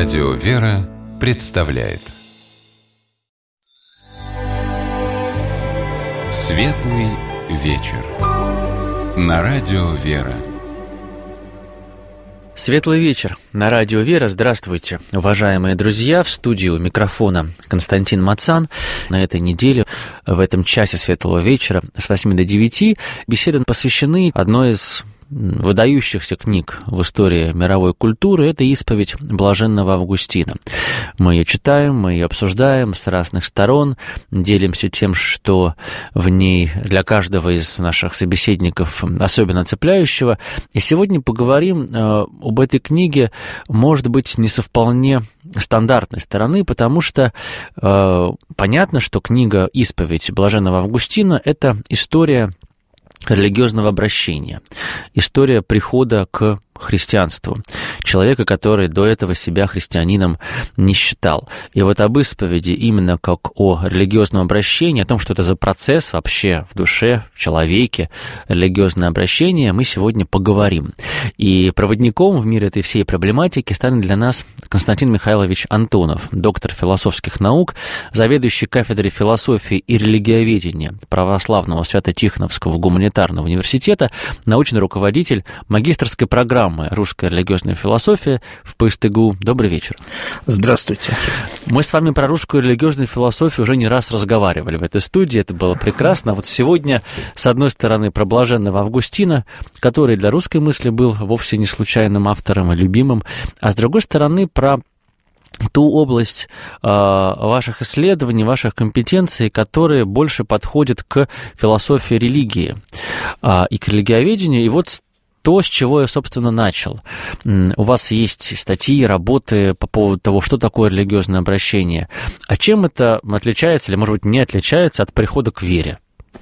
Радио «Вера» представляет Светлый вечер на Радио «Вера». Светлый вечер на Радио «Вера». Здравствуйте, уважаемые друзья. В студии у микрофона Константин Мацан. На этой неделе, в этом часе Светлого вечера с 8 до 9 беседы посвящены одной из выдающихся книг в истории мировой культуры. Это «Исповедь блаженного Августина». Мы ее читаем, мы ее обсуждаем с разных сторон, делимся тем, что в ней для каждого из наших собеседников особенно цепляющего. И сегодня поговорим об этой книге, может быть, не со вполне стандартной стороны, потому что понятно, что книга «Исповедь блаженного Августина» — это история религиозного обращения, история прихода к христианству, человека, который до этого себя христианином не считал. И вот об исповеди именно как о религиозном обращении, о том, что это за процесс вообще в душе, в человеке, религиозное обращение, мы сегодня поговорим. И проводником в мир этой всей проблематики станет для нас Константин Михайлович Антонов, доктор философских наук, заведующий кафедрой философии и религиоведения Православного Свято-Тихоновского гуманитарного университета, научный руководитель магистерской программы «Русская религиозная философия» в ПСТГУ. Добрый вечер. Здравствуйте. Мы с вами про русскую религиозную философию уже не раз разговаривали в этой студии, это было прекрасно. Вот сегодня, с одной стороны, про блаженного Августина, который для русской мысли был вовсе не случайным автором и любимым, а с другой стороны, про ту область ваших исследований, ваших компетенций, которые больше подходят к философии религии и к религиоведению. И вот то, с чего я, собственно, начал. У вас есть статьи, работы по поводу того, что такое религиозное обращение. А чем это отличается или, может быть, не отличается от прихода к вере?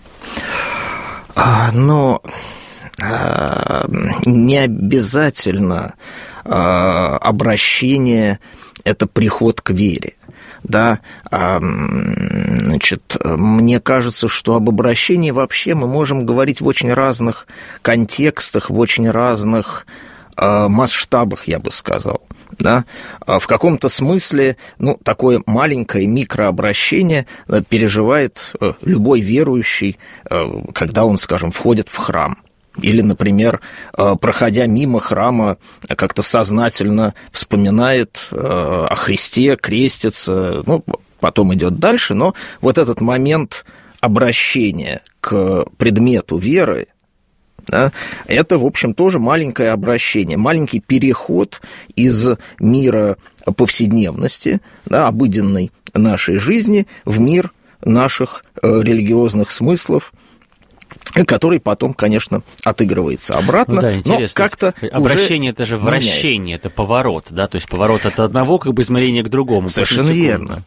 Не обязательно обращение – это приход к вере. Да, значит, мне кажется, что об обращении вообще мы можем говорить в очень разных контекстах, в очень разных масштабах, я бы сказал. Да? В каком-то смысле такое маленькое микрообращение переживает любой верующий, когда он, скажем, входит в храм. Или, например, проходя мимо храма, как-то сознательно вспоминает о Христе, крестится, потом идет дальше. Но вот этот момент обращения к предмету веры, да, это, в общем, тоже маленькое обращение, маленький переход из мира повседневности, да, обыденной нашей жизни в мир наших религиозных смыслов, который потом, конечно, отыгрывается обратно, да, но как-то обращение – это же вращение, это поворот, да, то есть поворот от одного измерения к другому. Совершенно верно.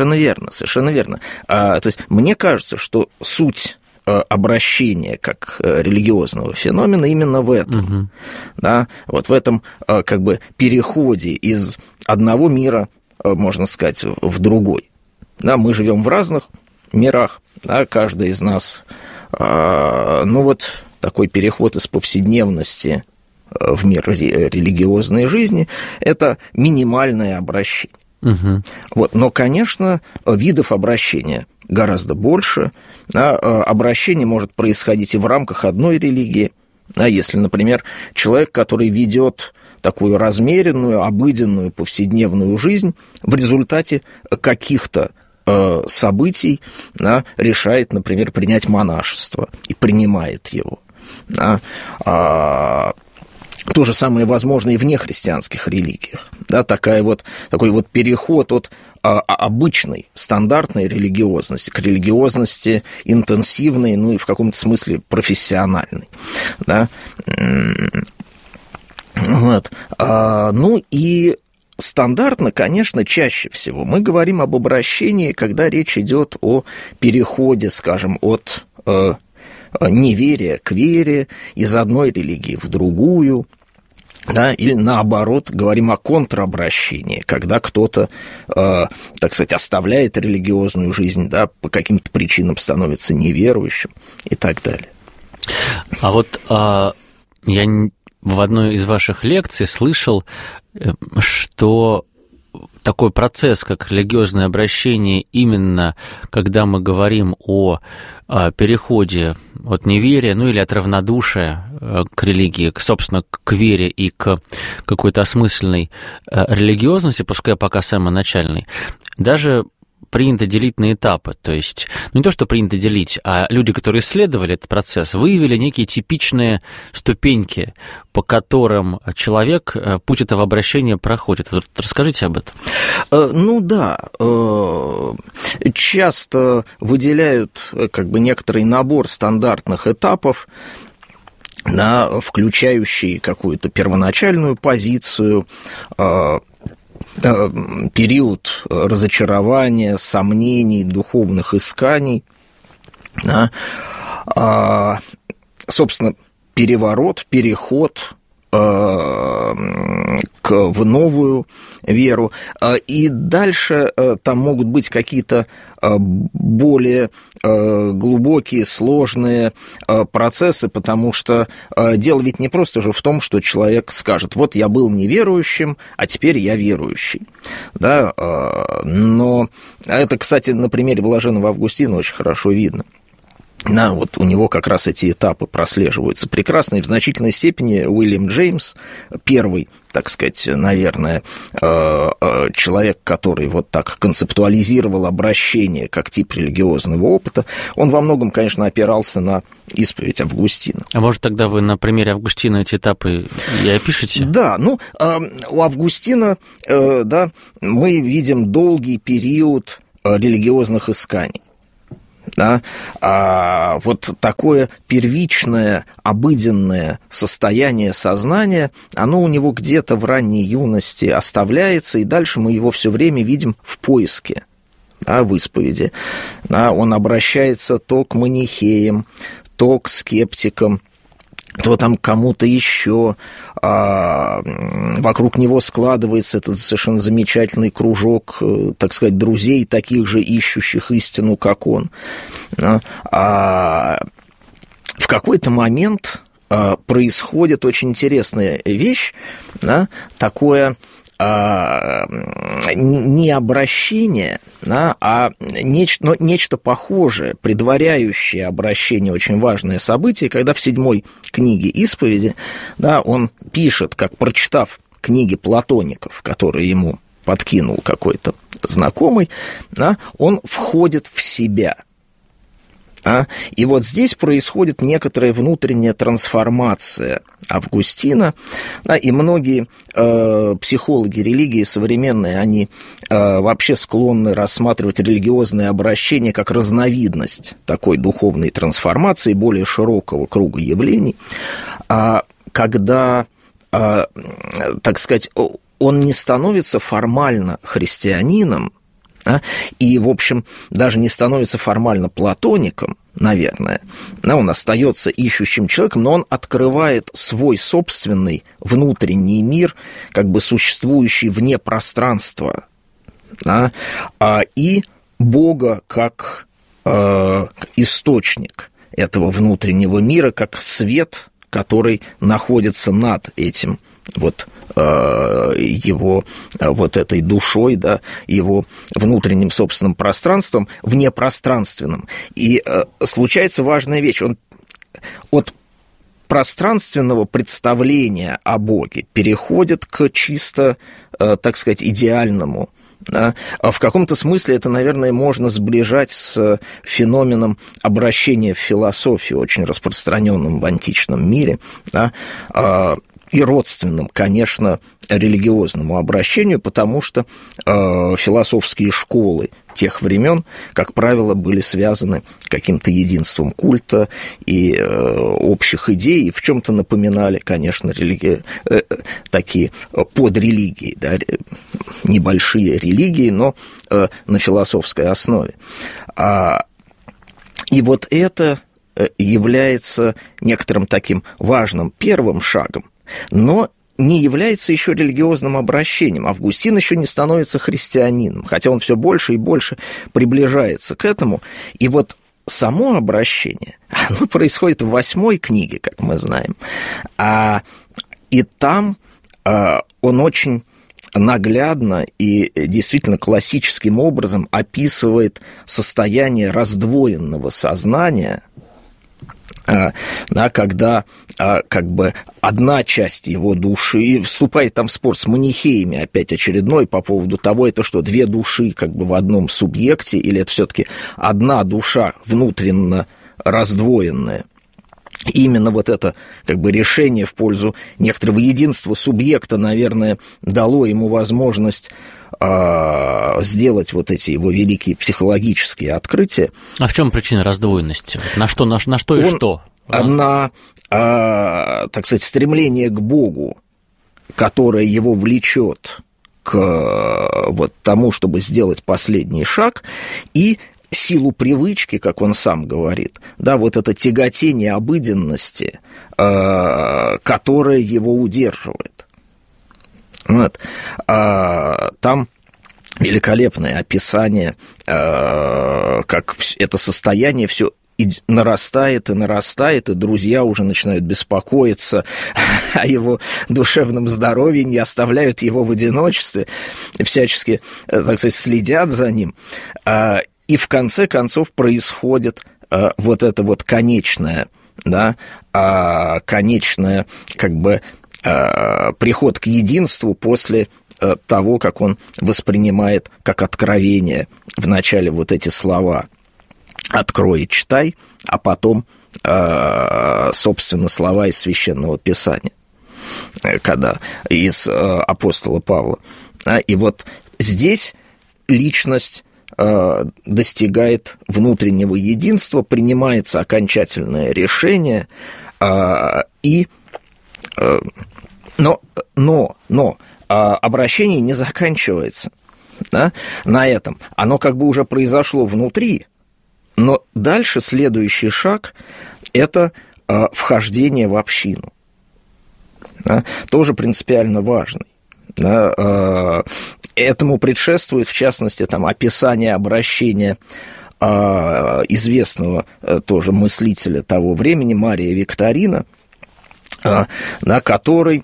То есть мне кажется, что суть обращения как религиозного феномена именно в этом, да, вот в этом переходе из одного мира, можно сказать, в другой. Да, мы живем в разных мирах, да, каждый из нас. Такой переход из повседневности в мир религиозной жизни – это минимальное обращение. Но, конечно, видов обращения гораздо больше. Да, обращение может происходить и в рамках одной религии. Да, если, например, человек, который ведет такую размеренную, обыденную, повседневную жизнь, в результате каких-то событий, да, решает, например, принять монашество и принимает его. Да. То же самое возможно и в нехристианских религиях. Да, такой вот переход от обычной, стандартной религиозности к религиозности интенсивной, и в каком-то смысле профессиональной. Да. И стандартно, конечно, чаще всего мы говорим об обращении, когда речь идет о переходе, скажем, от неверия к вере, из одной религии в другую, да, или наоборот, говорим о контробращении, когда кто-то, так сказать, оставляет религиозную жизнь, да, по каким-то причинам становится неверующим и так далее. А вот я в одной из ваших лекций слышал, что такой процесс, как религиозное обращение, именно когда мы говорим о переходе от неверия, ну или от равнодушия к религии, собственно, к вере и к какой-то осмысленной религиозности, пускай пока самоначальной, даже принято делить на этапы. То есть, не то, что принято делить, а люди, которые исследовали этот процесс, выявили некие типичные ступеньки, по которым человек путь этого обращения проходит. Вот расскажите об этом. Ну да, часто выделяют некоторый набор стандартных этапов, включающий какую-то первоначальную позицию, период разочарования, сомнений, духовных исканий, собственно, переворот, переход в новую веру. И дальше там могут быть какие-то более глубокие, сложные процессы, потому что дело ведь не просто же в том, что человек скажет: вот я был неверующим, а теперь я верующий. Да? Но это, кстати, на примере блаженного Августина очень хорошо видно. Да, вот у него как раз эти этапы прослеживаются прекрасно, и в значительной степени Уильям Джеймс, первый, так сказать, наверное, человек, который вот так концептуализировал обращение как тип религиозного опыта, он во многом, конечно, опирался на исповедь Августина. А может, тогда вы на примере Августина эти этапы и опишете? Да, ну, у Августина, да, мы видим долгий период религиозных исканий. Да? А вот такое первичное, обыденное состояние сознания, оно у него где-то в ранней юности оставляется, и дальше мы его все время видим в поиске, да, в исповеди. Да? Он обращается то к манихеям, то к скептикам, то там кому-то еще, вокруг него складывается этот совершенно замечательный кружок, так сказать, друзей, таких же ищущих истину, как он. В какой-то момент происходит очень интересная вещь, да, такое не обращение, да, а нечто похожее, предваряющее обращение, очень важное событие, когда в 7 книге исповеди, да, он пишет, как прочитав книги платоников, которые ему подкинул какой-то знакомый, да, он входит в себя. И вот здесь происходит некоторая внутренняя трансформация Августина, да, и многие психологи религии современные, они вообще склонны рассматривать религиозное обращение как разновидность такой духовной трансформации, более широкого круга явлений, когда, так сказать, он не становится формально христианином, и, в общем, даже не становится формально платоником, наверное, да, он остается ищущим человеком, но он открывает свой собственный внутренний мир, как бы существующий вне пространства, да, и Бога как источник этого внутреннего мира, как свет, который находится над этим вот его вот этой душой, да, его внутренним собственным пространством, внепространственным. И случается важная вещь. Он от пространственного представления о Боге переходит к чисто, так сказать, идеальному. Да? В каком-то смысле это, наверное, можно сближать с феноменом обращения в философию, очень распространенным в античном мире, да? И родственным, конечно, религиозному обращению, потому что философские школы тех времен, как правило, были связаны каким-то единством культа и общих идей, и в чем-то напоминали, конечно, такие подрелигии, да, небольшие религии, но на философской основе. И вот это является некоторым таким важным первым шагом, но не является еще религиозным обращением. Августин еще не становится христианином, хотя он все больше и больше приближается к этому. И вот само обращение, оно происходит в 8 книге, как мы знаем. И там он очень наглядно и действительно классическим образом описывает состояние раздвоенного сознания, да, когда как бы одна часть его души, и вступает там в спор с манихеями опять очередной по поводу того, это что, две души как бы в одном субъекте, или это все-таки одна душа внутренно раздвоенная. Именно вот это как бы решение в пользу некоторого единства субъекта, наверное, дало ему возможность сделать вот эти его великие психологические открытия. А в чем причина раздвоенности? На что и что? На, так сказать, стремление к Богу, которое его влечет к вот тому, чтобы сделать последний шаг, и силу привычки, как он сам говорит, да, вот это тяготение обыденности, которое его удерживает. Вот. Там великолепное описание, как это состояние все нарастает и нарастает, и друзья уже начинают беспокоиться о его душевном здоровье, не оставляют его в одиночестве, всячески, так сказать, следят за ним. И в конце концов происходит вот это вот конечное, да, конечное, как бы, приход к единству после того, как он воспринимает как откровение в начале вот эти слова «открой и читай», а потом, собственно, слова из Священного Писания, когда из апостола Павла. И вот здесь личность достигает внутреннего единства, принимается окончательное решение, но обращение не заканчивается, да, на этом. Оно как бы уже произошло внутри, но дальше следующий шаг – это вхождение в общину, да, тоже принципиально важный. Да, этому предшествует, в частности, там, описание обращения известного тоже мыслителя того времени Мария Викторина, да, который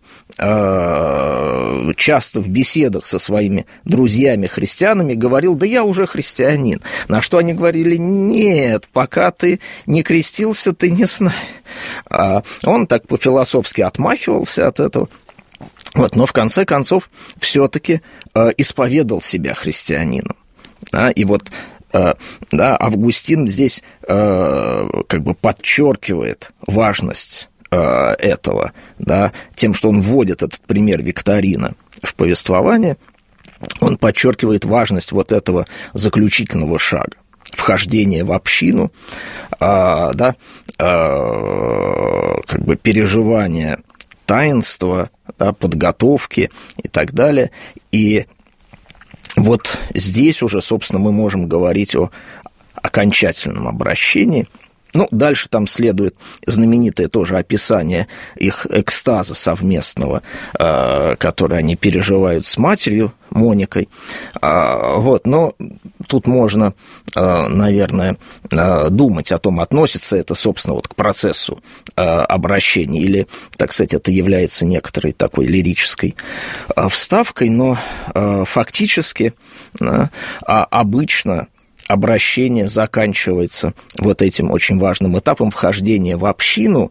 часто в беседах со своими друзьями-христианами говорил: да я уже христианин. На что они говорили: нет, пока ты не крестился, ты не знаешь. Он так по-философски отмахивался от этого. Вот, но в конце концов все-таки исповедал себя христианином. Да, и вот да, Августин здесь как бы подчеркивает важность этого, да, тем, что он вводит этот пример Викторина в повествование, он подчеркивает важность вот этого заключительного шага, вхождения в общину, да, как бы переживания таинства, да, подготовки и так далее. И вот здесь уже, собственно, мы можем говорить о окончательном обращении. Ну, дальше там следует знаменитое тоже описание их экстаза совместного, который они переживают с матерью Моникой. Вот, но тут можно, наверное, думать о том, относится это, собственно, вот к процессу обращения, или, так сказать, это является некоторой такой лирической вставкой, но фактически обычно обращение заканчивается вот этим очень важным этапом вхождения в общину.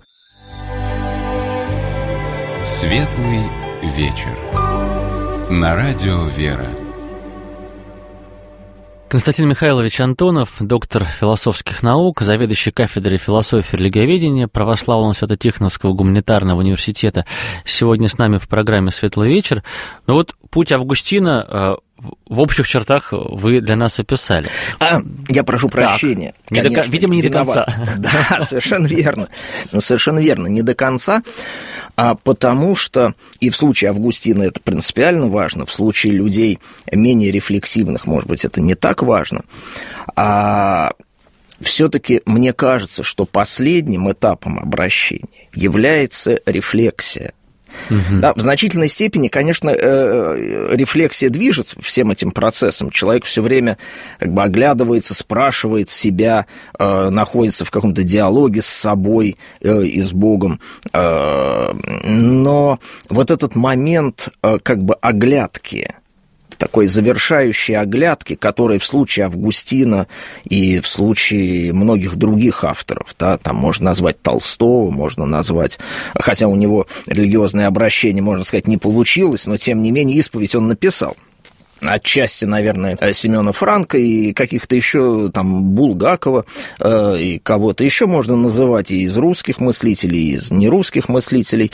Светлый вечер. На радио «Вера». Константин Михайлович Антонов, доктор философских наук, заведующий кафедрой философии и религиоведения Православного Свято-Тихоновского гуманитарного университета, сегодня с нами в программе «Светлый вечер». Ну вот путь Августина в общих чертах вы для нас описали. Я прошу прощения. Конечно, видимо, не виноват. До конца. Да, совершенно верно. Совершенно верно, не до конца, потому что и в случае Августина это принципиально важно, в случае людей менее рефлексивных, может быть, это не так важно. Все-таки мне кажется, что последним этапом обращения является рефлексия. Да, в значительной степени, конечно, рефлексия движет всем этим процессом. Человек все время как бы оглядывается, спрашивает себя, находится в каком-то диалоге с собой и с Богом. Но вот этот момент как бы оглядки, такой завершающей оглядки, которой в случае Августина и в случае многих других авторов, да, там можно назвать Толстого, можно назвать, хотя у него религиозное обращение, можно сказать, не получилось, но тем не менее исповедь он написал. Отчасти, наверное, Семена Франка и каких-то еще там Булгакова и кого-то еще можно называть и из русских мыслителей, и из нерусских мыслителей.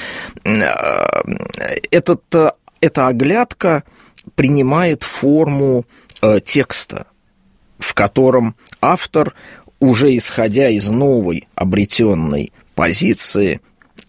Эта оглядка принимает форму текста, в котором автор, уже исходя из новой обретенной позиции,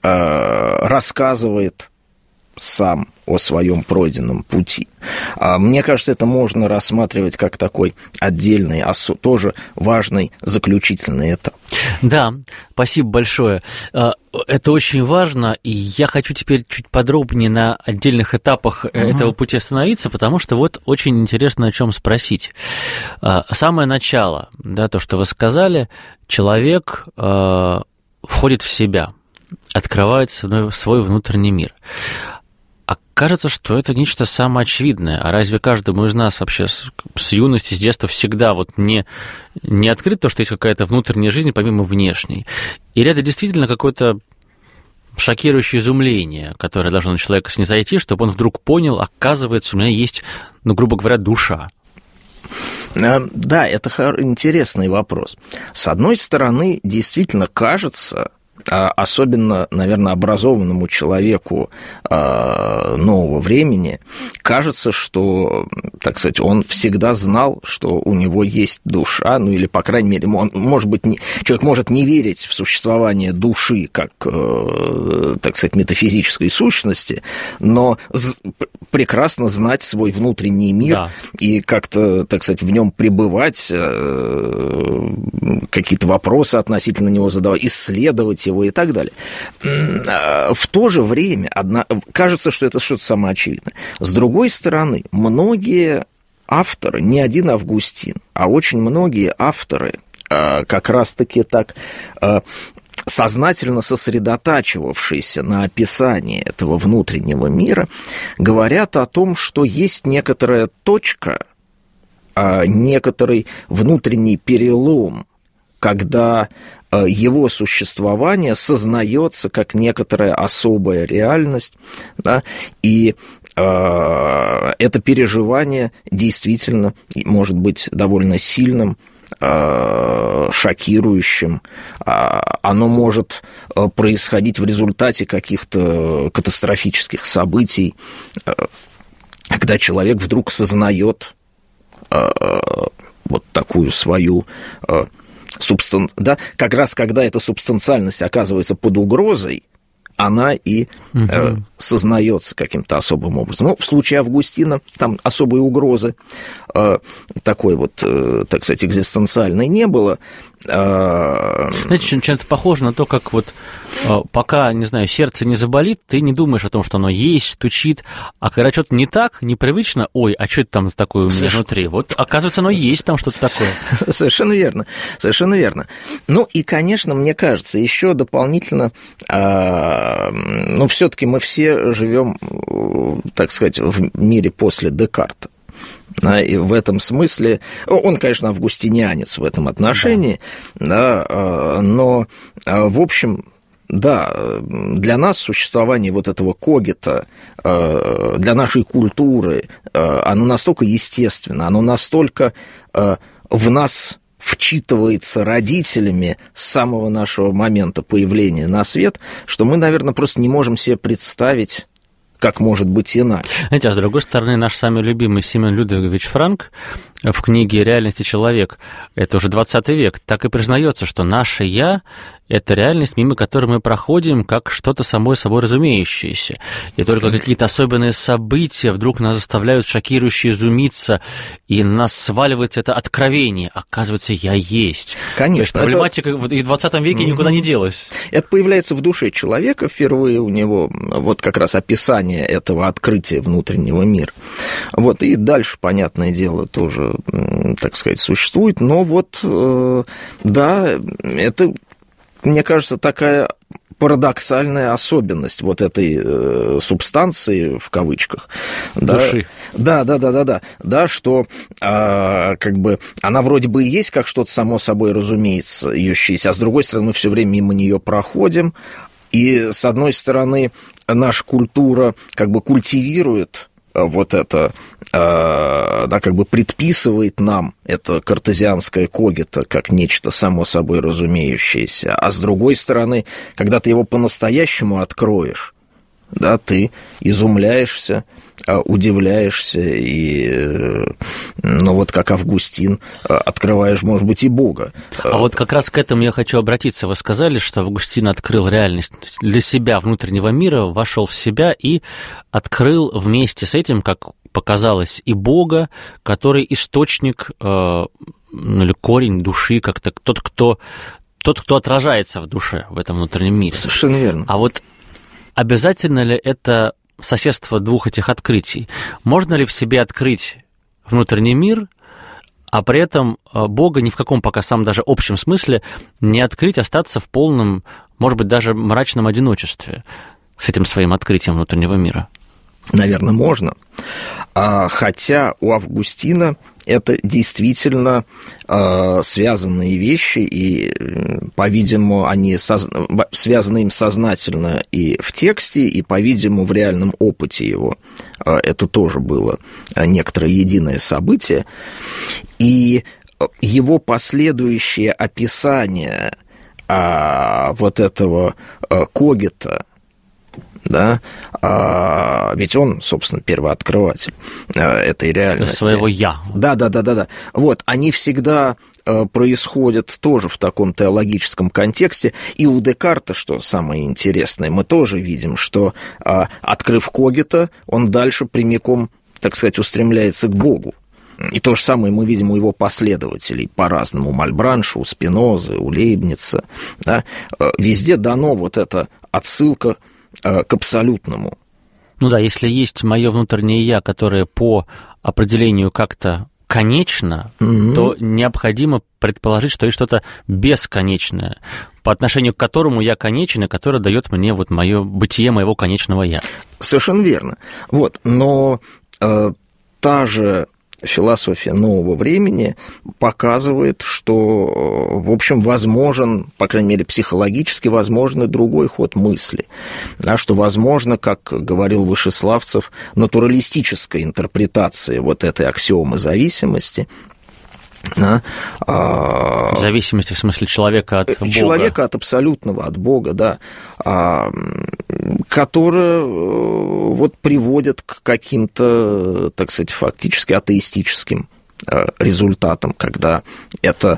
рассказывает сам о своем пройденном пути. Мне кажется, это можно рассматривать как такой отдельный, тоже важный заключительный этап. Да, спасибо большое. Это очень важно, и я хочу теперь чуть подробнее на отдельных этапах этого пути остановиться, потому что вот очень интересно о чем спросить. Самое начало, да, то, что вы сказали, человек входит в себя, открывает свой внутренний мир. А кажется, что это нечто самоочевидное. А разве каждому из нас вообще с юности, с детства всегда вот не открыт то, что есть какая-то внутренняя жизнь помимо внешней? Или это действительно какое-то шокирующее изумление, которое должно на человека снизойти, чтобы он вдруг понял, оказывается, у меня есть, грубо говоря, душа? Да, это интересный вопрос. С одной стороны, действительно кажется, особенно, наверное, образованному человеку нового времени, кажется, что, так сказать, он всегда знал, что у него есть душа, или, по крайней мере, человек может не верить в существование души как, так сказать, метафизической сущности, но прекрасно знать свой внутренний мир, да, и как-то, так сказать, в нем пребывать, какие-то вопросы относительно него задавать, исследовать его и так далее. В то же время кажется, что это что-то самоочевидное. С другой стороны, многие авторы, не один Августин, а очень многие авторы как раз-таки так сознательно сосредотачивавшиеся на описании этого внутреннего мира, говорят о том, что есть некоторая точка, некоторый внутренний перелом, когда его существование сознается как некоторая особая реальность, да, и это переживание действительно может быть довольно сильным, шокирующим, оно может происходить в результате каких-то катастрофических событий, когда человек вдруг сознает вот такую свою да, как раз когда эта субстанциальность оказывается под угрозой, она и сознается каким-то особым образом. В случае Августина там особой угрозы такой вот, так сказать, экзистенциальной не было. Знаете, чем-то похоже на то, как вот пока, не знаю, сердце не заболит, ты не думаешь о том, что оно есть, стучит, а когда что-то не так, непривычно, ой, а что это там такое у меня внутри? Вот, оказывается, оно есть там что-то такое. Совершенно верно, совершенно верно. И, конечно, мне кажется, еще дополнительно, все-таки мы все живем, так сказать, в мире после Декарта. И в этом смысле, он, конечно, августинианец в этом отношении, да, но, в общем, да, для нас существование вот этого когита, для нашей культуры, оно настолько естественно, оно настолько в нас вчитывается родителями с самого нашего момента появления на свет, что мы, наверное, просто не можем себе представить, как может быть иначе. Знаете, а с другой стороны, наш самый любимый Семен Людвигович Франк в книге «Реальность и человек», это уже 20 век, так и признается, что наше «я» — это реальность, мимо которой мы проходим, как что-то само собой разумеющееся. И только какие-то особенные события вдруг нас заставляют шокирующе изумиться, и на нас сваливается это откровение. Оказывается, я есть. Конечно. То есть проблематика и в 20 веке никуда не делась. Это появляется в душе человека впервые, у него вот как раз описание этого открытия внутреннего мира. Вот, и дальше, понятное дело, тоже, так сказать, существует. Но вот, да, это... Мне кажется, такая парадоксальная особенность вот этой субстанции, в кавычках. Души. Да, что как бы она вроде бы и есть как что-то само собой разумеющееся, а с другой стороны мы все время мимо нее проходим, и с одной стороны наша культура как бы культивирует вот это, да, как бы предписывает нам это картезианское когито как нечто само собой разумеющееся, а с другой стороны, когда ты его по-настоящему откроешь, да, ты изумляешься, удивляешься и, ну, вот как Августин, открываешь, может быть, и Бога. А вот как раз к этому я хочу обратиться. Вы сказали, что Августин открыл реальность для себя, внутреннего мира, вошел в себя и открыл вместе с этим, как показалось, и Бога, который источник или корень души, как-то тот, кто отражается в душе, в этом внутреннем мире. Совершенно верно. А вот обязательно ли это соседство двух этих открытий? Можно ли в себе открыть внутренний мир, а при этом Бога ни в каком пока самом даже общем смысле не открыть, остаться в полном, может быть, даже мрачном одиночестве с этим своим открытием внутреннего мира? Наверное, можно. Хотя у Августина это действительно связанные вещи, и, по-видимому, они связаны им сознательно и в тексте, и, по-видимому, в реальном опыте его. Это тоже было некоторое единое событие. И его последующее описание вот этого когита, да, ведь он, собственно, первооткрыватель этой реальности. Своего «я». Да. Вот, они всегда происходят тоже в таком теологическом контексте. И у Декарта, что самое интересное, мы тоже видим, что, открыв когита, он дальше прямиком, так сказать, устремляется к Богу. И то же самое мы видим у его последователей по-разному. У Мальбранша, у Спинозы, у Лейбница. Да? Везде дано вот эта отсылка к абсолютному. Ну да, если есть мое внутреннее «я», которое по определению как-то конечно, то необходимо предположить, что есть что-то бесконечное, по отношению к которому я конечен, и которое дает мне вот мое бытие моего конечного «я». Совершенно верно. Вот, но та же философия нового времени показывает, что, в общем, возможен, по крайней мере, психологически возможен и другой ход мысли, да, что возможно, как говорил Вышеславцев, натуралистическая интерпретация вот этой аксиомы зависимости. Да, зависимости в смысле человека от Бога. Человека от абсолютного, от Бога, да, которая вот приводит к каким-то, так сказать, фактически атеистическим результатам, когда эта,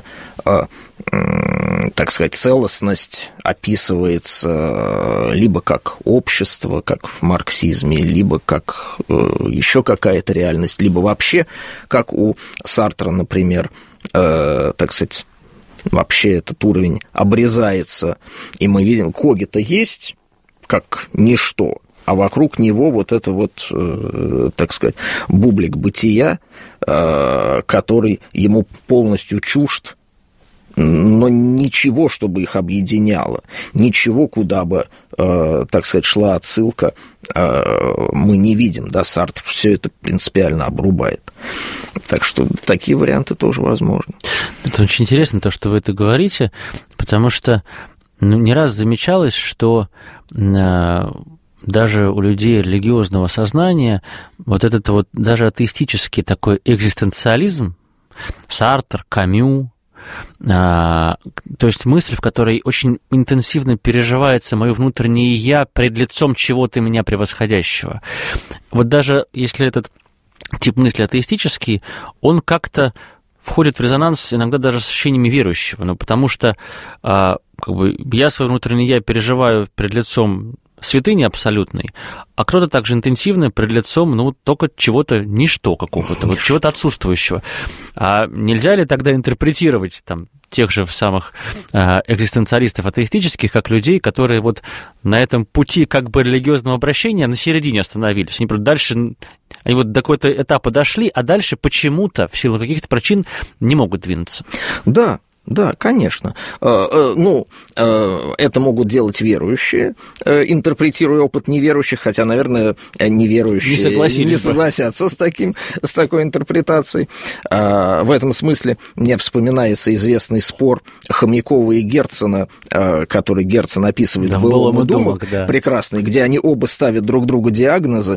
так сказать, целостность описывается либо как общество, как в марксизме, либо как еще какая-то реальность, либо вообще, как у Сартра, например, так сказать, вообще этот уровень обрезается, и мы видим, когито есть как ничто, а вокруг него вот это вот, так сказать, бублик бытия, который ему полностью чужд, но ничего, чтобы их объединяло, ничего, куда бы, так сказать, шла отсылка, мы не видим, да, Сартр все это принципиально обрубает. Так что такие варианты тоже возможны. Это очень интересно, то, что вы это говорите, потому что не раз замечалось, что даже у людей религиозного сознания вот этот вот даже атеистический такой экзистенциализм, Сартр, Камю, то есть мысль, в которой очень интенсивно переживается мое внутреннее «я» пред лицом чего-то меня превосходящего. Вот даже если этот тип мысли атеистический, он как-то входит в резонанс иногда даже с ощущениями верующего, ну, потому что я свое внутреннее «я» переживаю перед лицом святыни абсолютной, а кто-то также интенсивно перед лицом, только чего-то ничто какого-то, вот чего-то отсутствующего. А нельзя ли тогда интерпретировать там тех же самых экзистенциалистов атеистических, как людей, которые вот на этом пути как бы религиозного обращения на середине остановились? Они просто дальше, они вот до какого-то этапа дошли, а дальше почему-то в силу каких-то причин не могут двинуться. Да, конечно. Это могут делать верующие, интерпретируя опыт неверующих, хотя, наверное, неверующие не согласятся с такой интерпретацией. В этом смысле мне вспоминается известный спор Хомякова и Герцена, который Герцен описывает в «Былом и думах», прекрасный, где они оба ставят друг другу диагнозы.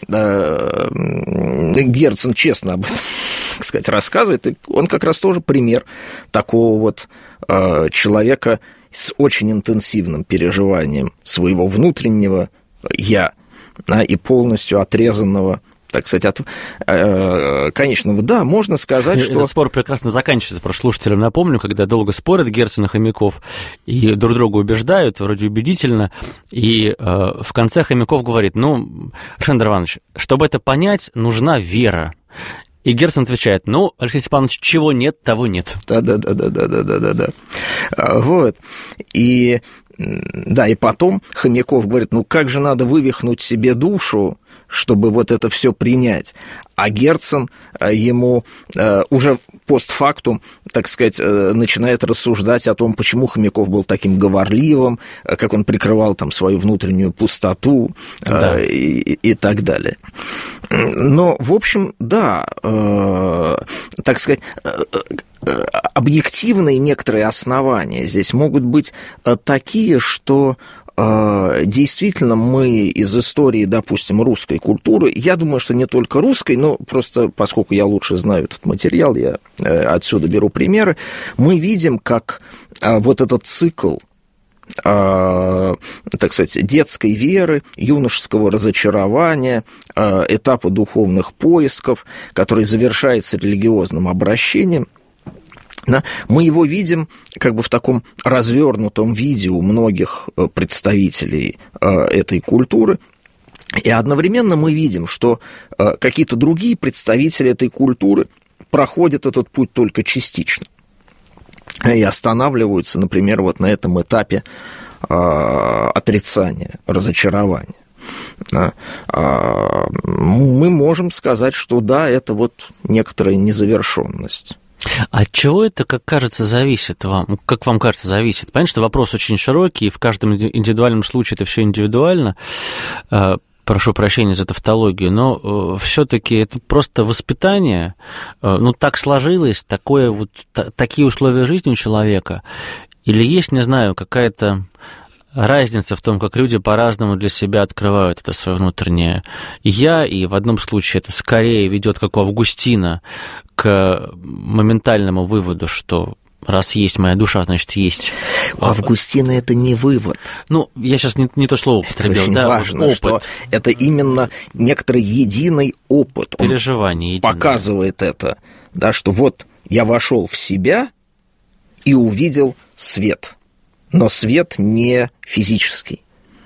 Герцен честно об этом, так сказать, рассказывает, и он как раз тоже пример такого вот человека с очень интенсивным переживанием своего внутреннего «я», и полностью отрезанного, так сказать, от конечного. Да, можно сказать, что... Этот спор прекрасно заканчивается, просто слушателям напомню, когда долго спорят Герцен и Хомяков, и друг друга убеждают, вроде убедительно, и в конце Хомяков говорит: Александр Иванович, чтобы это понять, нужна вера. И Герцен отвечает: Алексей Степанович, чего нет, того нет. Да. Вот. И потом Хомяков говорит: как же надо вывихнуть себе душу, чтобы вот это все принять. А Герцен ему уже постфактум, так сказать, начинает рассуждать о том, почему Хомяков был таким говорливым, как он прикрывал там свою внутреннюю пустоту, и так далее. Но, в общем, да, так сказать, объективные некоторые основания здесь могут быть такие, что действительно мы из истории, допустим, русской культуры, я думаю, что не только русской, но просто поскольку я лучше знаю этот материал, я отсюда беру примеры, мы видим, как вот этот цикл, так сказать, детской веры, юношеского разочарования, этапа духовных поисков, который завершается религиозным обращением, мы его видим как бы в таком развернутом виде у многих представителей этой культуры, и одновременно мы видим, что какие-то другие представители этой культуры проходят этот путь только частично и останавливаются, например, вот на этом этапе отрицания, разочарования. Мы можем сказать, что да, это вот некоторая незавершенность. От чего это, как кажется, зависит вам? Как вам кажется, зависит? Понятно, что вопрос очень широкий, и в каждом индивидуальном случае это все индивидуально. Прошу прощения за тавтологию, но все-таки это просто воспитание. Так сложилось, такие условия жизни у человека. Или есть, не знаю, какая-то разница в том, как люди по-разному для себя открывают это свое внутреннее «я», и в одном случае это скорее ведет, как у Августина, к моментальному выводу, что раз есть моя душа, значит, есть. У Августина это не вывод. Я сейчас не то слово употребил. Это очень важно, опыт. Что это именно некоторый единый опыт. Переживание единое. Он показывает это, что вот я вошел в себя и увидел свет. Но свет не физический.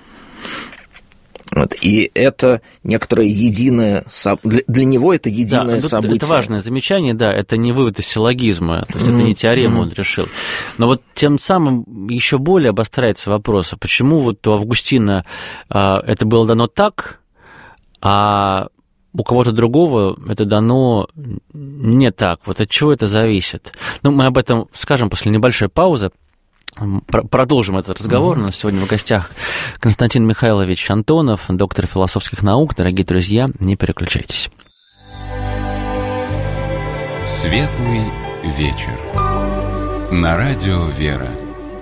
И это некоторое единое... Для него это единое событие. Это важное замечание, это не вывод из силлогизма, то есть это не теорему он решил. Но вот тем самым еще более обостряется вопрос, почему вот у Августина это было дано так, а у кого-то другого это дано не так. Вот от чего это зависит? Мы об этом скажем после небольшой паузы. Продолжим этот разговор. У нас сегодня в гостях Константин Михайлович Антонов, доктор философских наук. Дорогие друзья, не переключайтесь. Светлый вечер. На радио «Вера».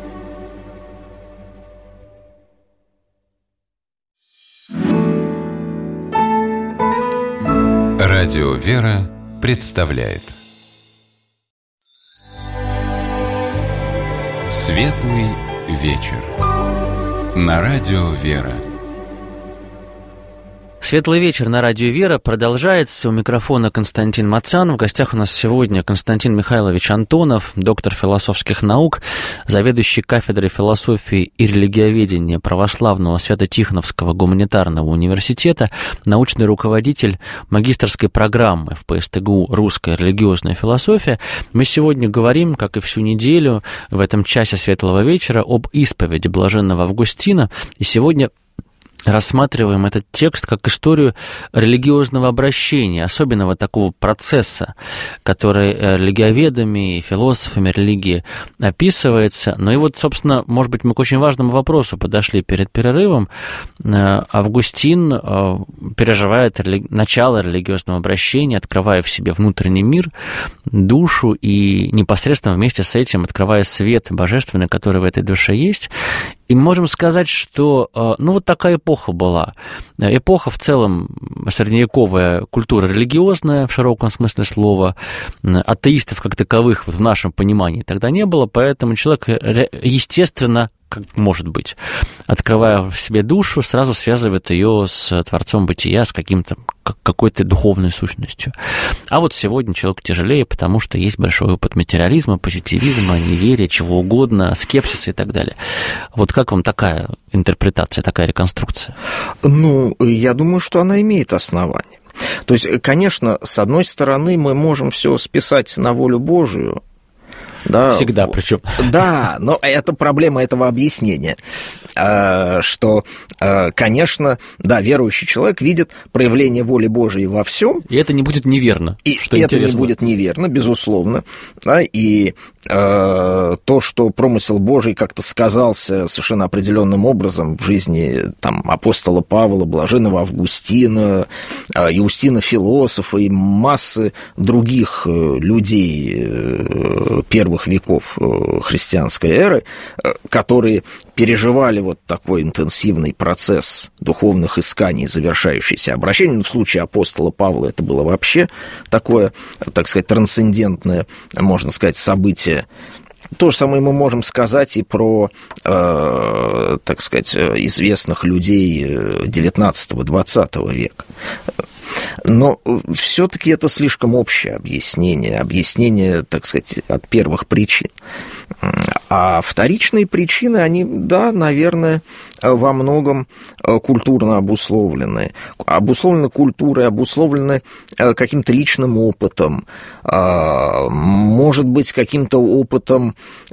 Радио «Вера» представляет Светлый вечер. На радио «Вера». Светлый вечер на радио «Вера» продолжается. У микрофона Константин Мацан. В гостях у нас сегодня Константин Михайлович Антонов, доктор философских наук, заведующий кафедрой философии и религиоведения Православного Свято-Тихоновского гуманитарного университета, научный руководитель магистерской программы в ПСТГУ «Русская религиозная философия». Мы сегодня говорим, как и всю неделю, в этом часе Светлого вечера, об исповеди блаженного Августина. И сегодня рассматриваем этот текст как историю религиозного обращения, особенного такого процесса, который религиоведами и философами религии описывается. Ну и вот, собственно, может быть, мы к очень важному вопросу подошли перед перерывом. Августин переживает начало религиозного обращения, открывая в себе внутренний мир, душу и непосредственно вместе с этим открывая свет божественный, который в этой душе есть. И мы можем сказать, что, вот такая эпоха была. Эпоха в целом средневековая, культура религиозная в широком смысле слова. Атеистов как таковых вот в нашем понимании тогда не было, поэтому человек, естественно, как может быть, открывая в себе душу, сразу связывает ее с Творцом бытия, с какой-то духовной сущностью. А вот сегодня человеку тяжелее, потому что есть большой опыт материализма, позитивизма, неверия, чего угодно, скепсиса и так далее. Вот как вам такая интерпретация, такая реконструкция? Я думаю, что она имеет основание. То есть, конечно, с одной стороны, мы можем все списать на волю Божию. Да, всегда причем. Да, но это проблема этого объяснения, что, конечно, да, верующий человек видит проявление воли Божией во всем. И это не будет неверно, что это интересно. Не будет неверно, безусловно. Да, и то, что промысел Божий как-то сказался совершенно определенным образом в жизни апостола Павла, блаженного Августина, Иустина философа и массы других людей первых веков христианской эры, которые переживали вот такой интенсивный процесс духовных исканий, завершающийся обращением. В случае апостола Павла это было вообще такое, так сказать, трансцендентное, можно сказать, событие. То же самое мы можем сказать и про, так сказать, известных людей XIX-XX века. Но все-таки это слишком общее объяснение, так сказать, от первых причин. А вторичные причины, они, да, наверное, во многом культурно обусловлены. Обусловлены культурой, обусловлены каким-то личным опытом, может быть, каким-то опытом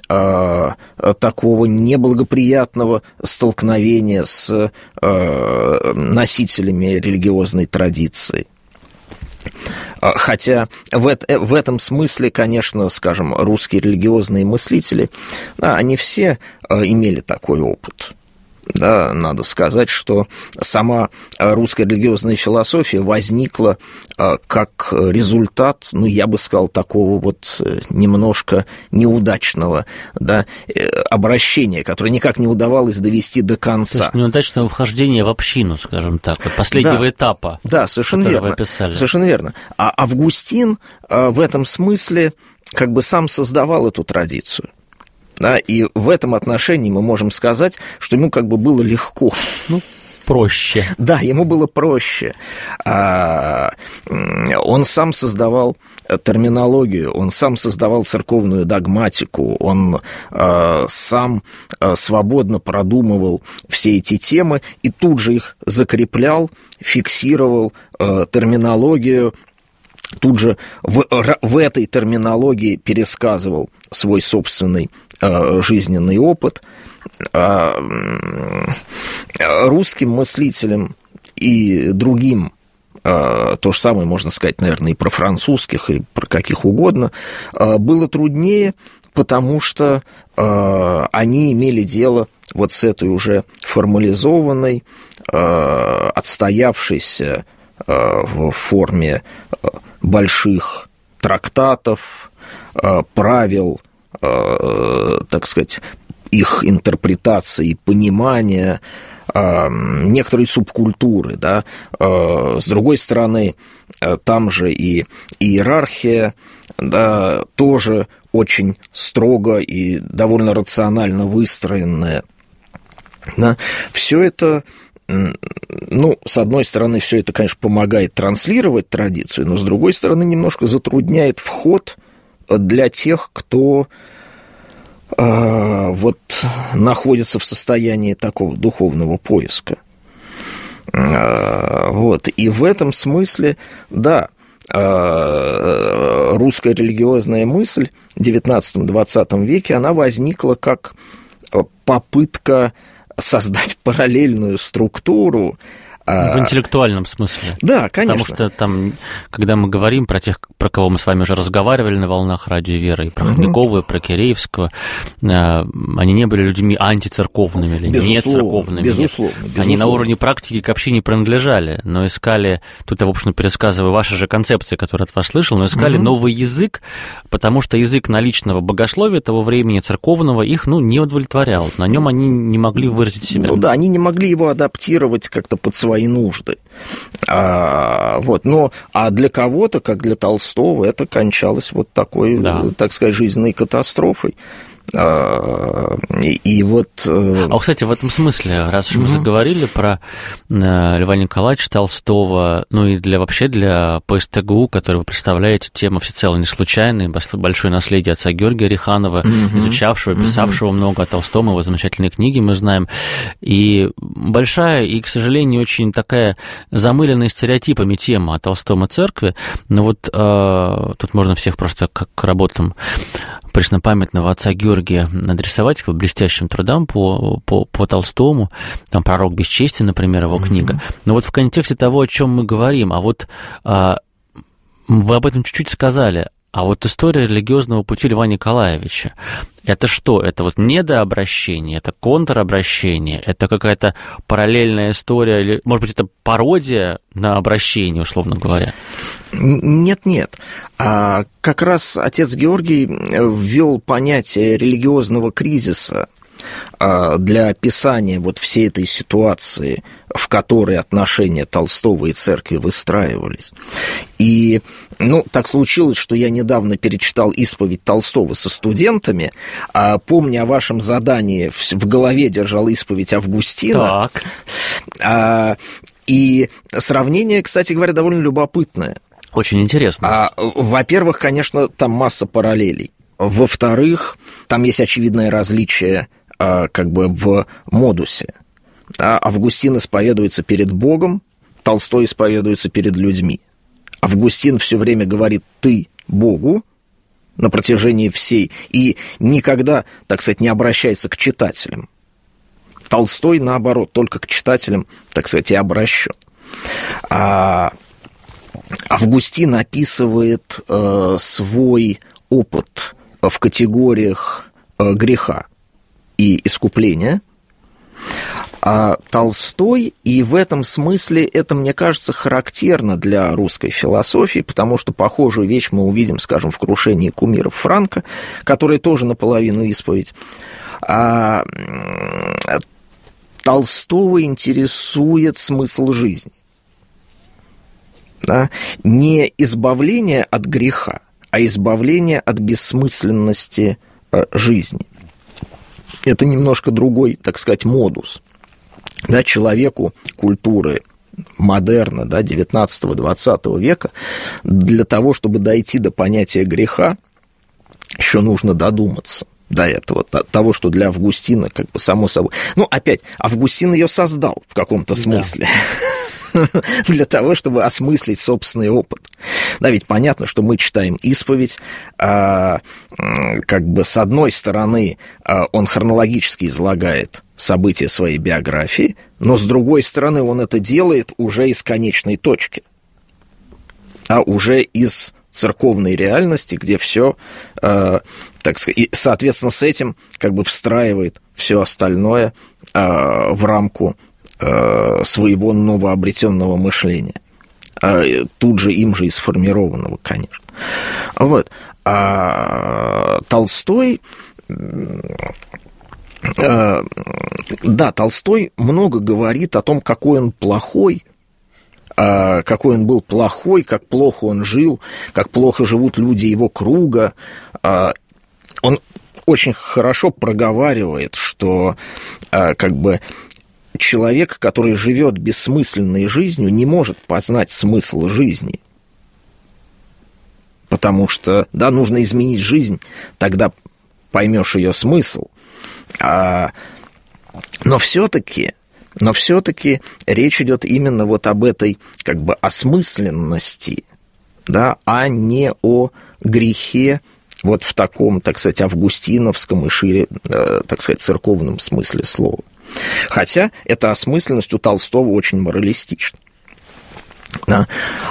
такого неблагоприятного столкновения с носителями религиозной традиции. Хотя в этом смысле, конечно, скажем, русские религиозные мыслители, да, они все имели такой опыт. Да, надо сказать, что сама русская религиозная философия возникла как результат, я бы сказал, такого вот немножко неудачного, да, обращения, которое никак не удавалось довести до конца. То есть неудачного вхождения в общину, скажем так, последнего этапа, да, совершенно верно, вы описали. Совершенно верно. А Августин в этом смысле как бы сам создавал эту традицию. Да, и в этом отношении мы можем сказать, что ему как бы было легко. Проще. Да, ему было проще. Он сам создавал терминологию, он сам создавал церковную догматику, он сам свободно продумывал все эти темы и тут же их закреплял, фиксировал терминологию, тут же в этой терминологии пересказывал свой собственный жизненный опыт. Русским мыслителям и другим, то же самое можно сказать, наверное, и про французских, и про каких угодно, было труднее, потому что они имели дело вот с этой уже формализованной, отстоявшейся в форме больших трактатов, правил, так сказать, их интерпретации, понимания, некоторые субкультуры, да. С другой стороны, там же и иерархия, да, тоже очень строго и довольно рационально выстроенная. Да. Все это ну, с одной стороны, все это, конечно, помогает транслировать традицию, но с другой стороны, немножко затрудняет вход для тех, кто вот находится в состоянии такого духовного поиска. Вот. И в этом смысле, да, русская религиозная мысль в XIX-XX веке, она возникла как попытка создать параллельную структуру. В интеллектуальном смысле. Да, конечно. Потому что там, когда мы говорим про тех, про кого мы с вами уже разговаривали на волнах «Радио Вера», и про Хомякова, и про Киреевского, они не были людьми антицерковными или нецерковными. Безусловно. Они на уровне практики к общине принадлежали, но искали, тут я, в общем, пересказываю ваши же концепции, которые от вас слышал, но искали новый язык, потому что язык наличного богословия того времени, церковного, их, не удовлетворял. На нем они не могли выразить себя. Ну да, они не могли его адаптировать как-то под свои нужды. Вот. Но, а для кого-то, как для Толстого, это кончалось вот такой, так сказать, жизненной катастрофой. И вот... кстати, в этом смысле, раз уж мы заговорили про Льва Николаевича Толстого, и вообще для ПСТГУ, который вы представляете, тема всецело не случайная, большое наследие отца Георгия Риханова, изучавшего, писавшего много о Толстом, его замечательные книги мы знаем, и большая, и, к сожалению, очень такая замыленная стереотипами тема о Толстом и церкви, но вот тут можно всех просто как к работам преснопамятного отца Георгия адресовать по блестящим трудам по Толстому, там «Пророк бесчестия», например, его книга. Но вот в контексте того, о чем мы говорим, вы об этом чуть-чуть сказали, а вот история религиозного пути Льва Николаевича, это что? Это вот недообращение, это контробращение, это какая-то параллельная история, или, может быть, это пародия на обращение, условно говоря? Нет. Как раз отец Георгий ввел понятие религиозного кризиса для описания вот всей этой ситуации, в которой отношения Толстого и церкви выстраивались. И, так случилось, что я недавно перечитал исповедь Толстого со студентами, помня о вашем задании, в голове держал исповедь Августина. Так. И сравнение, кстати говоря, довольно любопытное. Очень интересно. Во-первых, конечно, там масса параллелей. Во-вторых, там есть очевидное различие как бы в модусе. Августин исповедуется перед Богом, Толстой исповедуется перед людьми. Августин все время говорит «ты» Богу на протяжении всей, и никогда, так сказать, не обращается к читателям. Толстой, наоборот, только к читателям, так сказать, и обращен. Августин описывает свой опыт в категориях греха и искупления, а Толстой, и в этом смысле это, мне кажется, характерно для русской философии, потому что похожую вещь мы увидим, скажем, в «Крушении кумиров» Франка, который тоже наполовину исповедь. Толстого интересует смысл жизни. Да? Не избавление от греха, а избавление от бессмысленности жизни. Это немножко другой, так сказать, модус. Да, человеку культуры модерна, да, 19-20 века, для того, чтобы дойти до понятия греха, еще нужно додуматься до этого, до того, что для Августина, как бы, само собой... Опять, Августин ее создал в каком-то смысле. Для того, чтобы осмыслить собственный опыт. Да, ведь понятно, что мы читаем исповедь, как бы с одной стороны он хронологически излагает события своей биографии, но с другой стороны он это делает уже из конечной точки, уже из церковной реальности, где все, так сказать, и, соответственно, с этим как бы встраивает все остальное в рамку своего новообретенного мышления, тут же им же и сформированного, конечно. Вот. Толстой, Толстой много говорит о том, какой он плохой, какой он был плохой, как плохо он жил, как плохо живут люди его круга. Он очень хорошо проговаривает, что как бы человек, который живет бессмысленной жизнью, не может познать смысл жизни. Потому что, да, нужно изменить жизнь, тогда поймешь ее смысл. Но все-таки речь идет именно вот об этой как бы осмысленности, да, а не о грехе вот в таком, так сказать, августиновском и шире, так сказать, церковном смысле слова. Хотя эта осмысленность у Толстого очень моралистична. Да?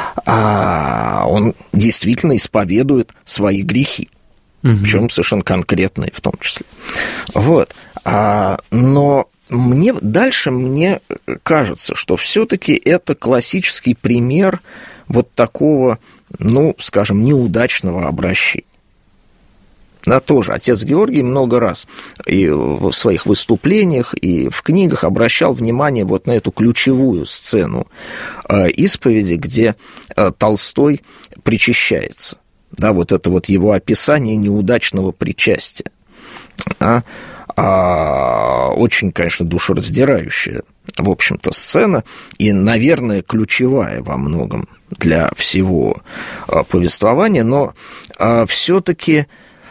Он действительно исповедует свои грехи, причем совершенно конкретные в том числе. Вот. Но мне кажется, что все-таки это классический пример вот такого, ну, скажем, неудачного обращения. Да, тоже отец Георгий много раз и в своих выступлениях, и в книгах обращал внимание вот на эту ключевую сцену исповеди, где Толстой причащается. Да, вот это вот его описание неудачного причастия. Очень, конечно, душераздирающая, в общем-то, сцена, и, наверное, ключевая во многом для всего повествования, но все-таки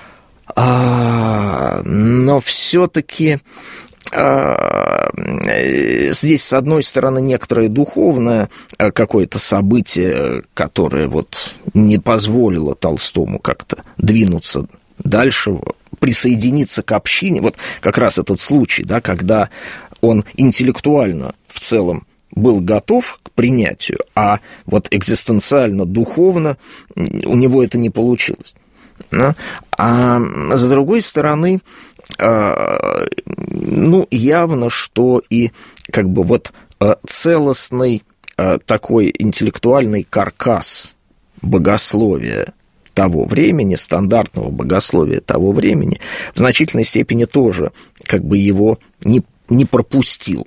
здесь, с одной стороны, некоторое духовное какое-то событие, которое вот не позволило Толстому как-то двинуться дальше, присоединиться к общине. Вот как раз этот случай, да, когда он интеллектуально в целом был готов к принятию, а вот экзистенциально, духовно у него это не получилось. А с другой стороны, ну, явно, что и как бы вот целостный такой интеллектуальный каркас богословия того времени, стандартного богословия того времени, в значительной степени тоже как бы его не пропустил.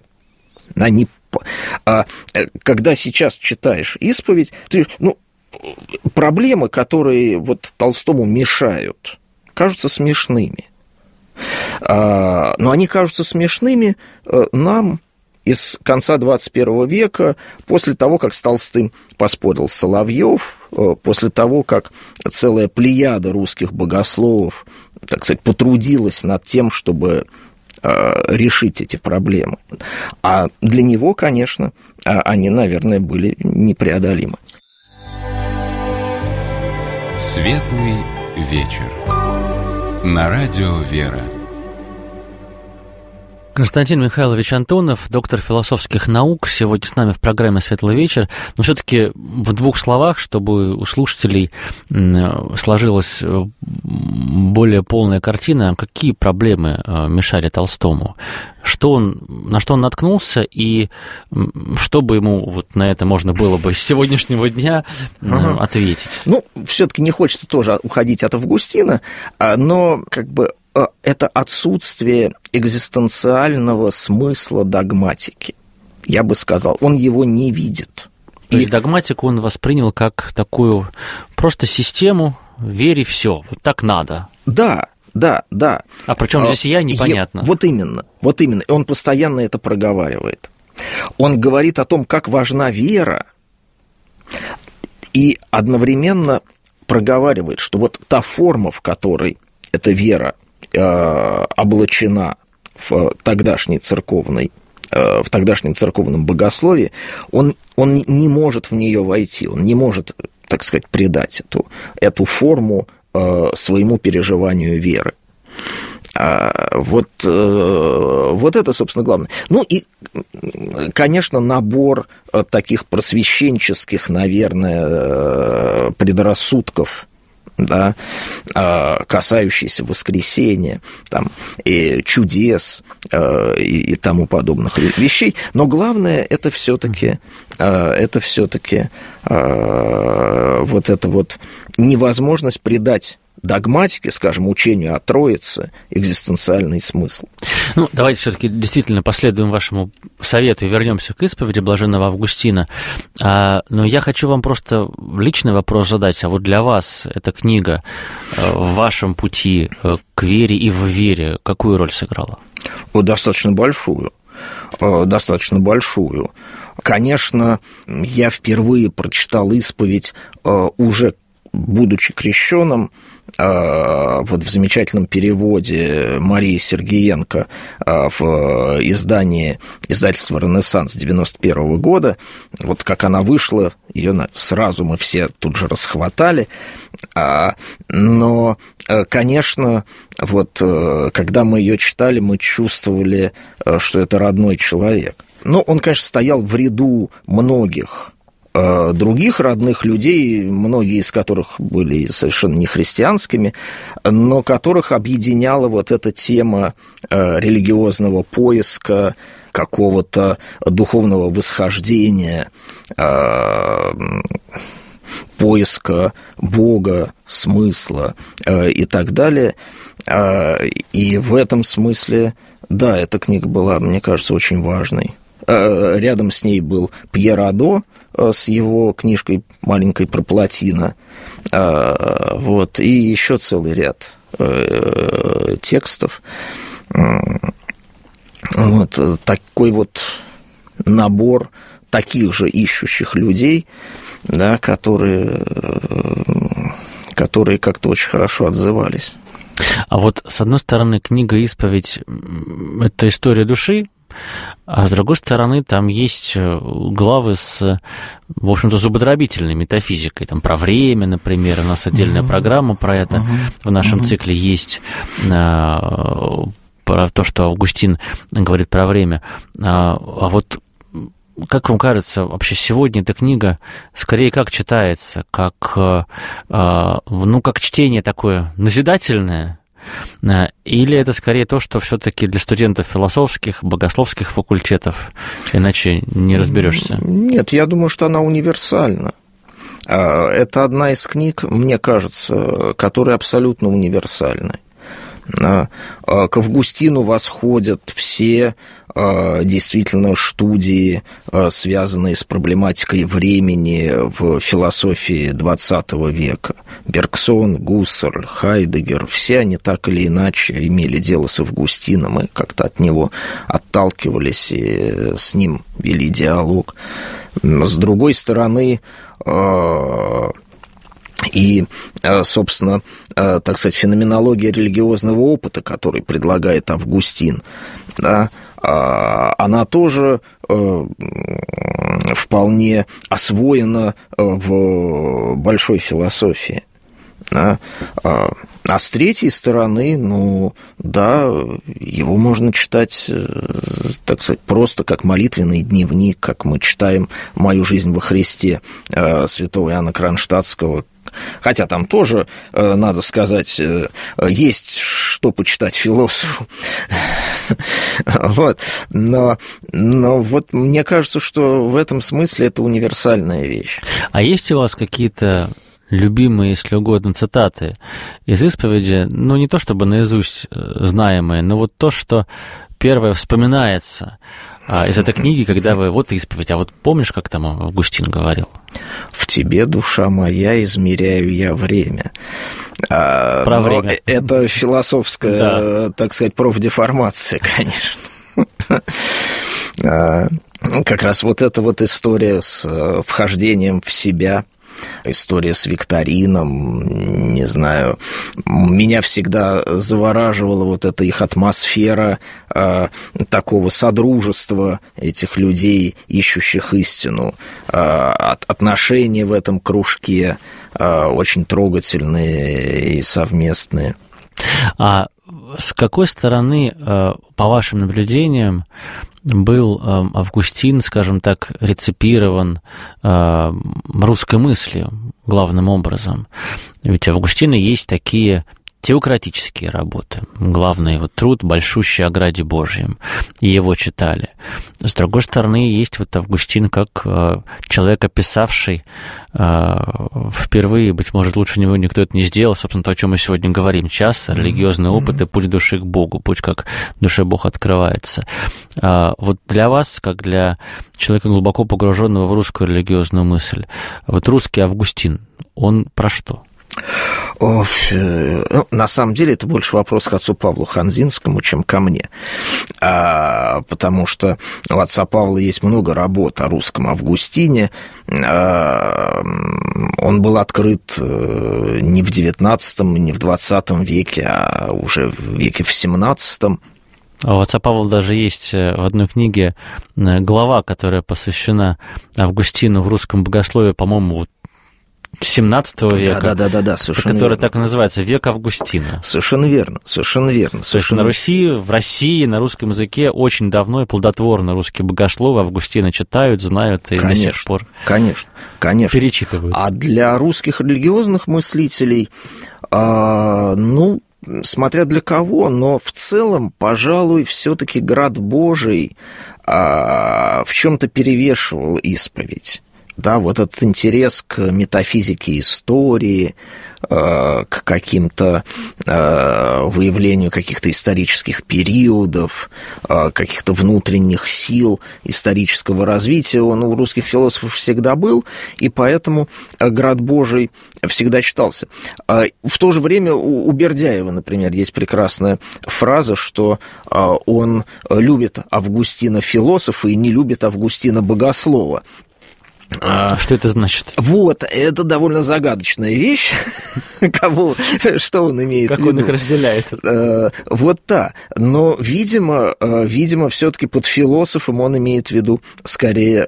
Когда сейчас читаешь исповедь, ты, ну, проблемы, которые вот Толстому мешают, кажутся смешными. Но они кажутся смешными нам из конца 21 века, после того, как с Толстым поспорил Соловьев, после того, как целая плеяда русских богословов, так сказать, потрудилась над тем, чтобы решить эти проблемы. А для него, конечно, они, наверное, были непреодолимы. Светлый вечер. На радио «Вера». Константин Михайлович Антонов, доктор философских наук, сегодня с нами в программе «Светлый вечер». Но все-таки в двух словах, чтобы у слушателей сложилась более полная картина, какие проблемы мешали Толстому? На что он наткнулся, и что бы ему вот на это можно было бы с сегодняшнего дня ответить? Ну, все-таки не хочется тоже уходить от Августина, но как бы это отсутствие экзистенциального смысла догматики, я бы сказал. Он его не видит. То есть догматику он воспринял как такую просто систему, верь и все, вот так надо. Да. А причем здесь я, непонятно. Вот именно. И он постоянно это проговаривает. Он говорит о том, как важна вера, и одновременно проговаривает, что вот та форма, в которой эта вера облачена в тогдашнем церковном богословии, он не может в нее войти, он не может, так сказать, придать эту форму своему переживанию веры. Вот это, собственно, главное. Ну и, конечно, набор таких просвещенческих, наверное, предрассудков, да, касающиеся воскресения, там, и чудес и тому подобных вещей. Но главное это все-таки вот эта вот невозможность придать догматике, скажем, учению о Троице, экзистенциальный смысл. Ну, давайте все-таки действительно последуем вашему совету и вернемся к исповеди блаженного Августина. Но я хочу вам просто личный вопрос задать. А вот для вас эта книга в вашем пути к вере и в вере какую роль сыграла? Достаточно большую. достаточно большую. Конечно, я впервые прочитал исповедь уже будучи крещеным, вот в замечательном переводе Марии Сергеенко в издании издательства «Ренессанс» 91 года, вот как она вышла, ее сразу мы все тут же расхватали, но, конечно, вот когда мы ее читали, мы чувствовали, что это родной человек. Ну, он, конечно, стоял в ряду многих других родных людей, многие из которых были совершенно не христианскими, но которых объединяла вот эта тема религиозного поиска, какого-то духовного восхождения, поиска Бога, смысла и так далее. И в этом смысле, да, эта книга была, мне кажется, очень важной. Рядом с ней был Пьер Адо с его книжкой маленькой про Плотина, вот, и еще целый ряд текстов. Вот такой вот набор таких же ищущих людей, да, которые как-то очень хорошо отзывались. А вот, с одной стороны, книга «Исповедь» — это история души, а с другой стороны, там есть главы с, в общем-то, зубодробительной метафизикой. Там про время, например, у нас отдельная программа про это в нашем цикле есть, про то, что Августин говорит про время. А вот как вам кажется, вообще сегодня эта книга скорее как читается? Как чтение такое назидательное? Или это скорее то, что все-таки для студентов философских, богословских факультетов, иначе не разберешься? Нет, я думаю, что она универсальна. Это одна из книг, мне кажется, которая абсолютно универсальна. К Августину восходят все действительно студии, связанные с проблематикой времени в философии XX века. Бергсон, Гуссерль, Хайдеггер, все они так или иначе имели дело с Августином и как-то от него отталкивались и с ним вели диалог. С другой стороны, и, собственно, так сказать, феноменология религиозного опыта, который предлагает Августин, да, она тоже вполне освоена в большой философии. Да. А с третьей стороны, ну, да, его можно читать, так сказать, просто как молитвенный дневник, как мы читаем «Мою жизнь во Христе» святого Иоанна Кронштадтского. Хотя там тоже, надо сказать, есть что почитать философу. Вот. Но вот мне кажется, что в этом смысле это универсальная вещь. А есть у вас какие-то любимые, если угодно, цитаты из исповеди? Ну, не то чтобы наизусть знаемые, но вот то, что первое вспоминается из этой книги, когда вы... Вот исповедь, а вот помнишь, как там Августин говорил? «В тебе, душа моя, измеряю я время». Про время. Это философская, да, так сказать, профдеформация, конечно. Как раз вот эта вот история с вхождением в себя, история с викторином, не знаю, меня всегда завораживала вот эта их атмосфера такого содружества этих людей, ищущих истину, отношения в этом кружке очень трогательные и совместные. А с какой стороны, по вашим наблюдениям, был Августин, скажем так, реципирован русской мыслью главным образом? Ведь у Августина есть такие теократические работы. Главный его труд «Большущий о граде Божьем», и его читали. С другой стороны, есть вот Августин как человек, описавший впервые, быть может, лучше него никто это не сделал, собственно, то, о чем мы сегодня говорим, час, религиозный опыт и путь души к Богу, путь, как душе Бог открывается. Вот для вас, как для человека, глубоко погруженного в русскую религиозную мысль, вот русский Августин, он про что? На самом деле это больше вопрос к отцу Павлу Ханзинскому, чем ко мне, потому что у отца Павла есть много работ о русском Августине. Он был открыт не в XIX, не в XX веке, а уже в веке в XVII. У отца Павла даже есть в одной книге глава, которая посвящена Августину в русском богословии, по-моему, 17 века, да, совершенно которая верно. так и называется «Век Августина». Совершенно верно. То есть в России на русском языке очень давно и плодотворно русские богословы Августина читают, знают и до сих пор конечно. перечитывают. А для русских религиозных мыслителей, смотря для кого, но в целом, пожалуй, все-таки град Божий в чем-то перевешивал исповедь. Да, вот этот интерес к метафизике истории, к каким-то выявлению каких-то исторических периодов, каких-то внутренних сил исторического развития, он у русских философов всегда был, и поэтому град Божий всегда читался. В то же время у Бердяева, например, есть прекрасная фраза, что он любит Августина философа и не любит Августина богослова. Что это значит? Вот, это довольно загадочная вещь. Что он имеет в виду? Как он их разделяет? Вот да. Но, видимо, все-таки под философом он имеет в виду скорее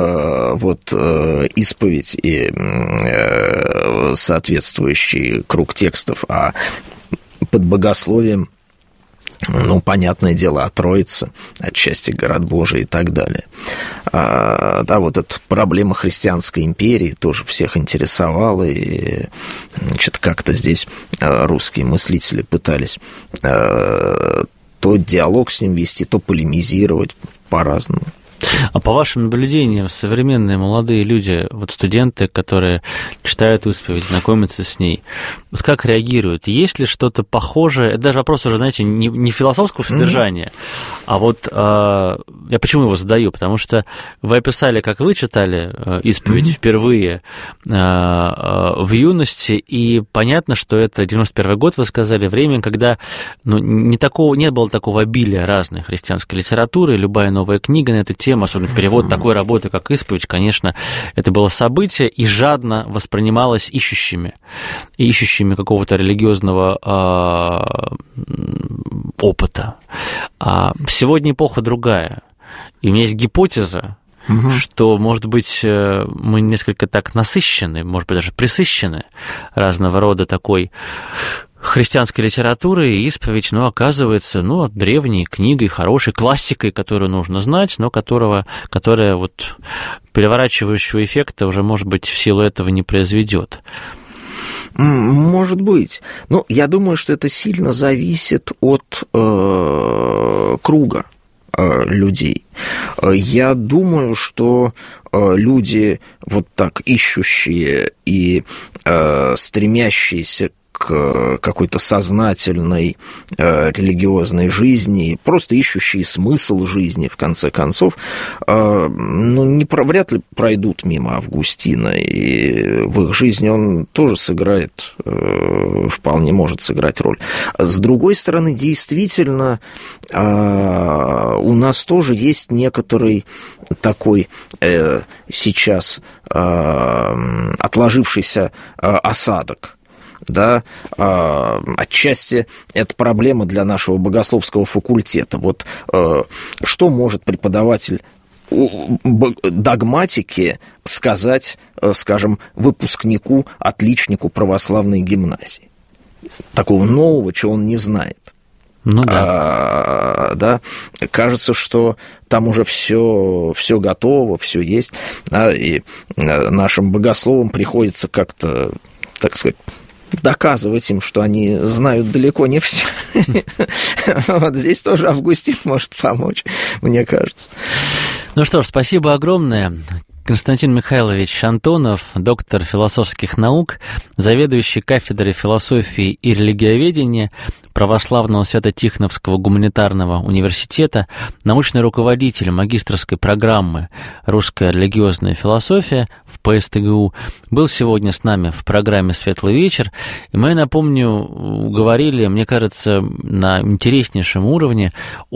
исповедь и соответствующий круг текстов, а под богословием, понятное дело, о Троице, отчасти град Божий и так далее. Вот эта проблема христианской империи тоже всех интересовала, и как-то здесь русские мыслители пытались то диалог с ним вести, то полемизировать по-разному. А по вашим наблюдениям, современные молодые люди, студенты, которые читают исповедь, знакомятся с ней, как реагируют? Есть ли что-то похожее? Это даже вопрос уже, знаете, не философского содержания, а я почему его задаю? Потому что вы описали, как вы читали исповедь впервые в юности, и понятно, что это 91 год, вы сказали, время, когда не было такого обилия разной христианской литературы, любая новая книга на эту тему, особенно перевод такой работы, как исповедь, конечно, это было событие и жадно воспринималось ищущими какого-то религиозного опыта. Сегодня эпоха другая. И у меня есть гипотеза, что, может быть, мы несколько так насыщены, может быть, даже присыщены разного рода такой христианской литературы, и исповедь, оказывается, древней книгой, хорошей классикой, которую нужно знать, но которая переворачивающего эффекта уже, может быть, в силу этого не произведет. Может быть. Я думаю, что это сильно зависит от круга людей. Я думаю, что люди так ищущие и стремящиеся к какой-то сознательной религиозной жизни, просто ищущие смысл жизни, в конце концов, вряд ли пройдут мимо Августина, и в их жизни он тоже вполне может сыграть роль. С другой стороны, действительно, у нас тоже есть некоторый такой сейчас отложившийся осадок. Да, отчасти это проблема для нашего богословского факультета. Что может преподаватель догматики сказать, скажем, выпускнику, отличнику православной гимназии? Такого нового, чего он не знает. Да, кажется, что там уже все готово, все есть, и нашим богословам приходится как-то, так сказать, доказывать им, что они знают далеко не все. Здесь тоже Августин может помочь, мне кажется. Что ж, спасибо огромное. Константин Михайлович Антонов, доктор философских наук, заведующий кафедрой философии и религиоведения Православного Свято-Тихоновского гуманитарного университета, научный руководитель магистерской программы «Русская религиозная философия» в ПСТГУ, был сегодня с нами в программе «Светлый вечер». И мы, напомню, говорили, мне кажется, на интереснейшем уровне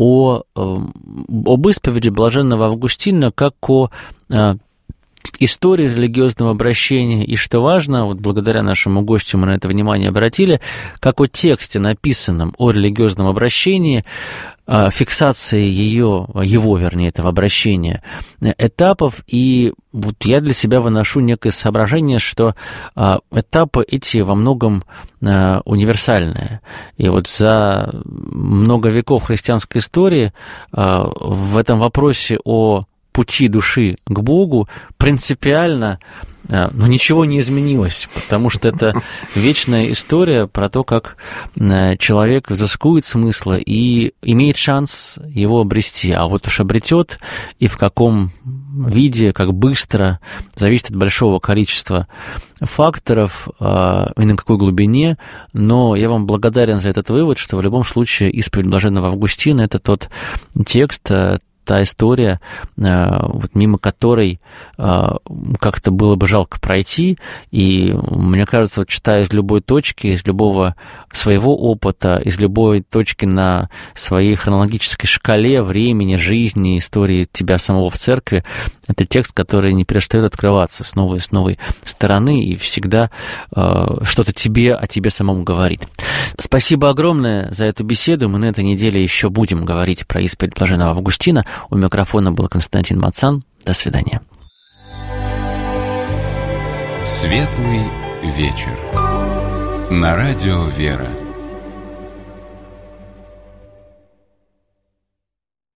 об исповеди блаженного Августина как о истории религиозного обращения, и, что важно, вот благодаря нашему гостю мы на это внимание обратили, как о тексте, написанном о религиозном обращении, фиксации этого обращения, этапов, и вот я для себя выношу некое соображение, что этапы эти во многом универсальные. И вот за много веков христианской истории в этом вопросе о пути души к Богу принципиально ничего не изменилось, потому что это вечная история про то, как человек взыскует смысла и имеет шанс его обрести, а вот уж обретет и в каком виде, как быстро, зависит от большого количества факторов и на какой глубине, но я вам благодарен за этот вывод, что в любом случае исповедь блаженного Августина – это тот текст, та история, вот мимо которой как-то было бы жалко пройти, и мне кажется, вот читая из любой точки, из любого своего опыта, из любой точки на своей хронологической шкале времени, жизни, истории тебя самого в церкви, это текст, который не перестает открываться с новой стороны и всегда что-то о тебе самому говорит. Спасибо огромное за эту беседу. Мы на этой неделе еще будем говорить про исповедь блаженного Августина. У микрофона был Константин Мацан. До свидания. Светлый вечер. На радио «Вера».